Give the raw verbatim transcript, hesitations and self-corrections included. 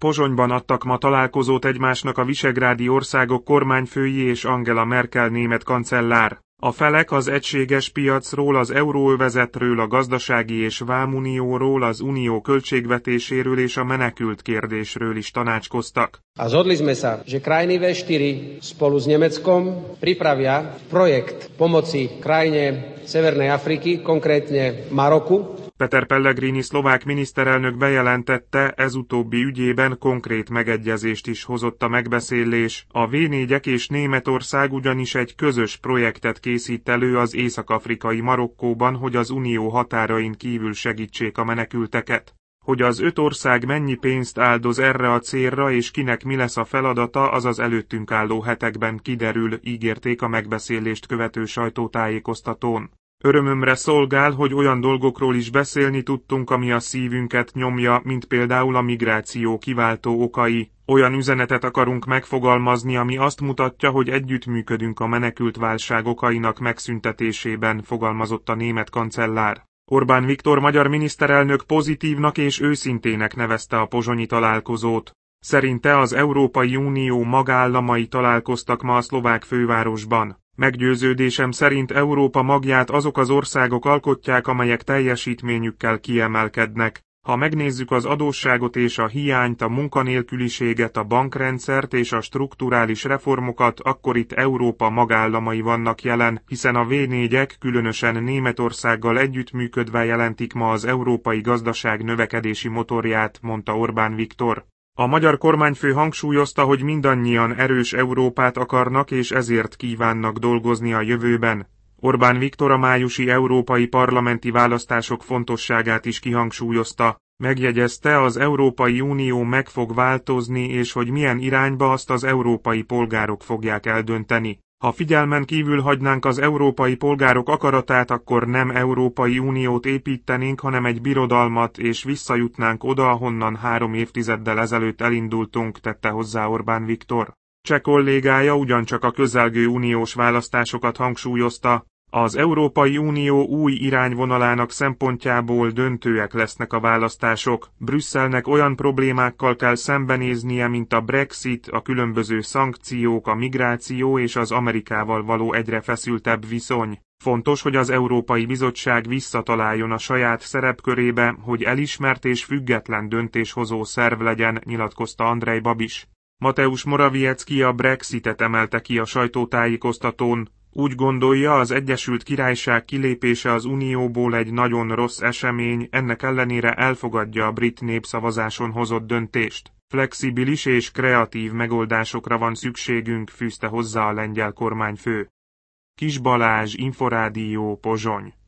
Pozsonyban adtak ma találkozót egymásnak a visegrádi országok kormányfői és Angela Merkel német kancellár. A felek az egységes piacról, az euróövezetről, a gazdasági és vámunióról, az unió költségvetéséről és a menekült kérdésről is tanácskoztak. A zhodli sme sa, že krajiny vé štyri spolu s Nemeckom pripravia projekt pomoci krajine Severnej Afriky, konkrétne Maroku. Peter Pellegrini szlovák miniszterelnök bejelentette, ez utóbbi ügyében konkrét megegyezést is hozott a megbeszélés. A vé négyek és Németország ugyanis egy közös projektet készít elő az észak-afrikai Marokkóban, hogy az unió határain kívül segítsék a menekülteket. Hogy az öt ország mennyi pénzt áldoz erre a célra és kinek mi lesz a feladata, az az előttünk álló hetekben kiderül, ígérték a megbeszélést követő sajtótájékoztatón. Örömömre szolgál, hogy olyan dolgokról is beszélni tudtunk, ami a szívünket nyomja, mint például a migráció kiváltó okai. Olyan üzenetet akarunk megfogalmazni, ami azt mutatja, hogy együttműködünk a menekült válság okainak megszüntetésében, fogalmazott a német kancellár. Orbán Viktor magyar miniszterelnök pozitívnak és őszintének nevezte a pozsonyi találkozót. Szerinte az Európai Unió magállamai találkoztak ma a szlovák fővárosban. Meggyőződésem szerint Európa magját azok az országok alkotják, amelyek teljesítményükkel kiemelkednek. Ha megnézzük az adósságot és a hiányt, a munkanélküliséget, a bankrendszert és a strukturális reformokat, akkor itt Európa magállamai vannak jelen, hiszen a vé négyek különösen Németországgal együttműködve jelentik ma az európai gazdaság növekedési motorját, mondta Orbán Viktor. A magyar kormányfő hangsúlyozta, hogy mindannyian erős Európát akarnak és ezért kívánnak dolgozni a jövőben. Orbán Viktor a májusi európai parlamenti választások fontosságát is kihangsúlyozta. Megjegyezte, az Európai Unió meg fog változni és hogy milyen irányba, azt az európai polgárok fogják eldönteni. Ha figyelmen kívül hagynánk az európai polgárok akaratát, akkor nem Európai Uniót építenénk, hanem egy birodalmat, és visszajutnánk oda, ahonnan három évtizeddel ezelőtt elindultunk, tette hozzá Orbán Viktor. Cseh kollégája ugyancsak a közelgő uniós választásokat hangsúlyozta. Az Európai Unió új irányvonalának szempontjából döntőek lesznek a választások. Brüsszelnek olyan problémákkal kell szembenéznie, mint a Brexit, a különböző szankciók, a migráció és az Amerikával való egyre feszültebb viszony. Fontos, hogy az Európai Bizottság visszataláljon a saját szerepkörébe, hogy elismert és független döntéshozó szerv legyen, nyilatkozta Andrej Babis. Mateusz Morawiecki a Brexitet emelte ki a sajtótájékoztatón. Úgy gondolja, az Egyesült Királyság kilépése az Unióból egy nagyon rossz esemény, ennek ellenére elfogadja a brit népszavazáson hozott döntést. Flexibilis és kreatív megoldásokra van szükségünk, fűzte hozzá a lengyel kormányfő. Kis Balázs, Inforádió, Pozsony.